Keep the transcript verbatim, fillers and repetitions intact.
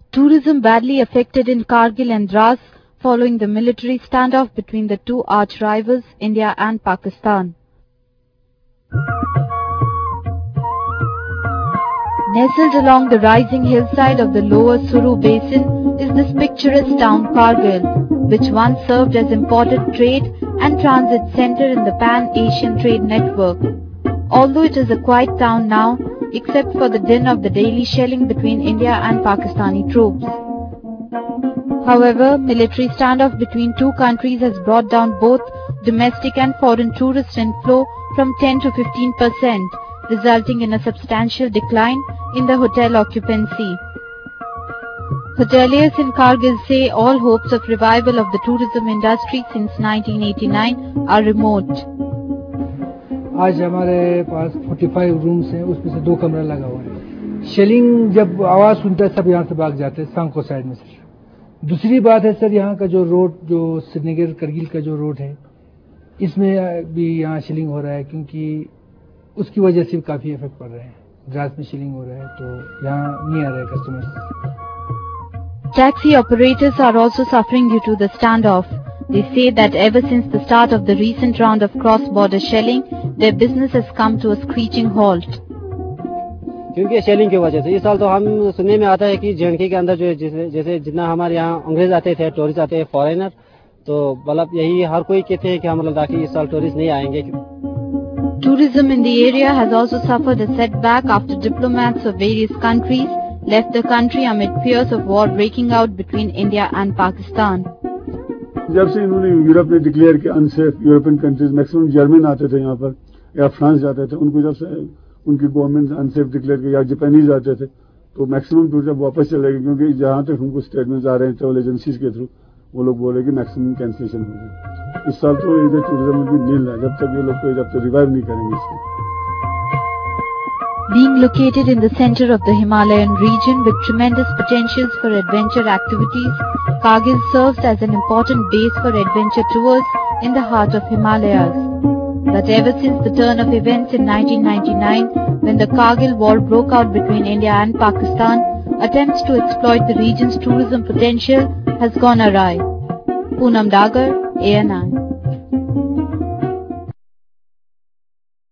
Tourism badly affected in Kargil and Dras following the military standoff between the two arch-rivals, India and Pakistan. Nestled along the rising hillside of the lower Suru basin is this picturesque town Kargil, which once served as important trade and transit center in the Pan-Asian trade network. Although it is a quiet town now, except for the din of the daily shelling between India and Pakistani troops. However, military standoff between two countries has brought down both domestic and foreign tourist inflow from ten to fifteen percent, resulting in a substantial decline in the hotel occupancy. Hoteliers in Kargil say all hopes of revival of the tourism industry since nineteen eighty-nine are remote. आज हमारे पास पैंतालीस rooms हैं, उसमें से दो कमरा लगा हुआ है। शेलिंग जब आवाज सुनता है सब यहाँ से भाग जाते हैं सांको साइड में सर। दूसरी बात है सर, यहाँ का जो रोड, जो श्रीनगर करगिल का जो रोड है, इसमें भी यहाँ शेलिंग हो रहा है, क्योंकि उसकी वजह से काफी इफेक्ट पड़ रहे हैं। द्रास में शेलिंग हो रहा है तो यहाँ नहीं आ रहे customers. Taxi operators are also suffering due to the standoff. They say that ever since the start of the recent round of cross-border shelling, their business has come to a screeching halt. क्योंकि shelling की वजह से इस साल तो हम सुनने में आता है कि जेएनके के अंदर जो जैसे जैसे जितना हमारे यहाँ अंग्रेज आते थे, टूरिस्ट आते हैं, फॉरेनर, तो मतलब यही हर कोई कहते हैं कि हम लद्दाख इस साल टूरिस्ट नहीं आएंगे. Tourism in the area has also suffered a setback after diplomats of various countries left the country amid fears of war breaking out between India and Pakistan. जब से इन्होंने यूरोप ने डिक्लेयर किया unsafe, European countries maximum German आते थे यहाँ पर या फ्रांस जाते थे, उनको जब से उनकी गवर्नमेंट अनसेफ डिक्लेयर किया, या जापानीज आते थे तो मैक्सिमम टूरिस्ट वापस चले गए, क्योंकि जहाँ तक उनको स्टेटमेंट्स आ रहे हैं ट्रेवल एजेंसीज के थ्रू, वो लोग बोले कि मैक्सिमम कैंसिलेशन हो गई. इस साल तो इधर टूरिज्म भी नील है जब तक ये लोग को जब तक रिवाइव नहीं करेंगे इसको. Being located in the center of the Himalayan region with tremendous potentials for adventure activities, Kargil serves as an important base for adventure tours in the heart of Himalayas. But ever since the turn of events in nineteen ninety-nine, when the Kargil war broke out between India and Pakistan, attempts to exploit the region's tourism potential has gone awry. Poonam Dagar, A N I.